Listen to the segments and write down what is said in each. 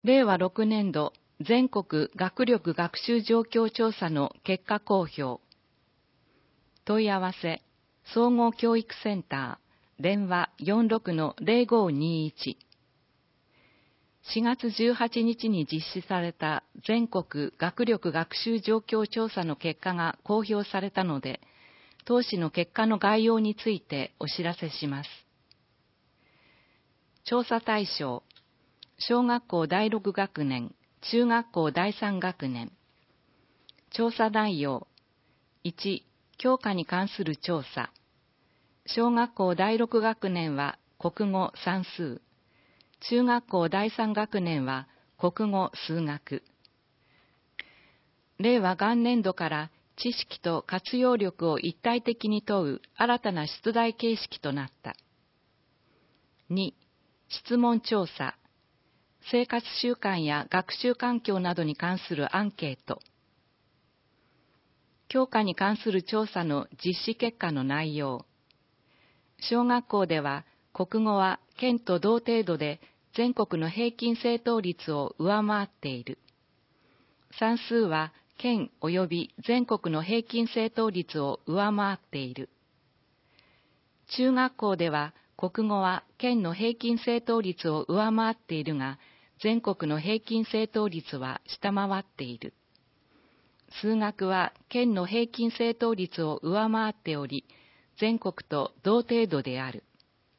令和6年度全国学力学習状況調査の結果公表。問い合わせ、総合教育センター、電話 46-0521。4月18日に実施された全国学力学習状況調査の結果が公表されたので、当誌の結果の概要についてお知らせします。調査対象、小学校第6学年、中学校第3学年。調査内容、1、教科に関する調査。小学校第6学年は国語算数。中学校第3学年は国語数学。令和元年度から知識と活用力を一体的に問う新たな出題形式となった。2、質問調査。生活習慣や学習環境などに関するアンケート。教科に関する調査の実施結果の内容。小学校では国語は県と同程度で全国の平均正答率を上回っている。算数は県及び全国の平均正答率を上回っている。中学校では国語は県の平均正答率を上回っているが、全国の平均正答率は下回っている。数学は県の平均正答率を上回っており、全国と同程度である。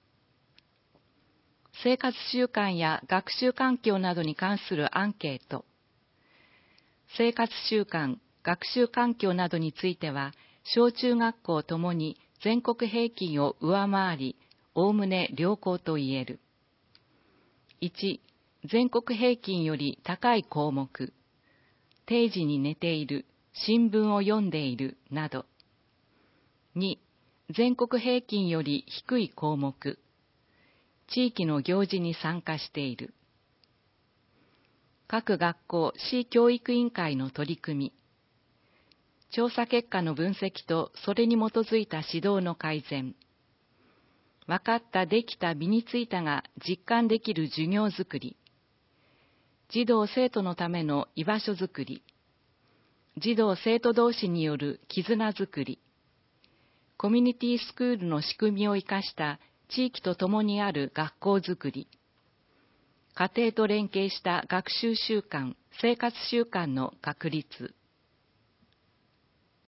生活習慣や学習環境などに関するアンケート。生活習慣、学習環境などについては、小中学校ともに全国平均を上回り、おおむね良好と言える。1、全国平均より高い項目。定時に寝ている、新聞を読んでいる、など。2、全国平均より低い項目。地域の行事に参加している。各学校市教育委員会の取り組み。調査結果の分析とそれに基づいた指導の改善。分かった、できた、身についたが実感できる授業づくり。児童生徒のための居場所づくり。児童生徒同士による絆づくり。コミュニティスクールの仕組みを生かした地域とともにある学校づくり。家庭と連携した学習習慣、生活習慣の確立。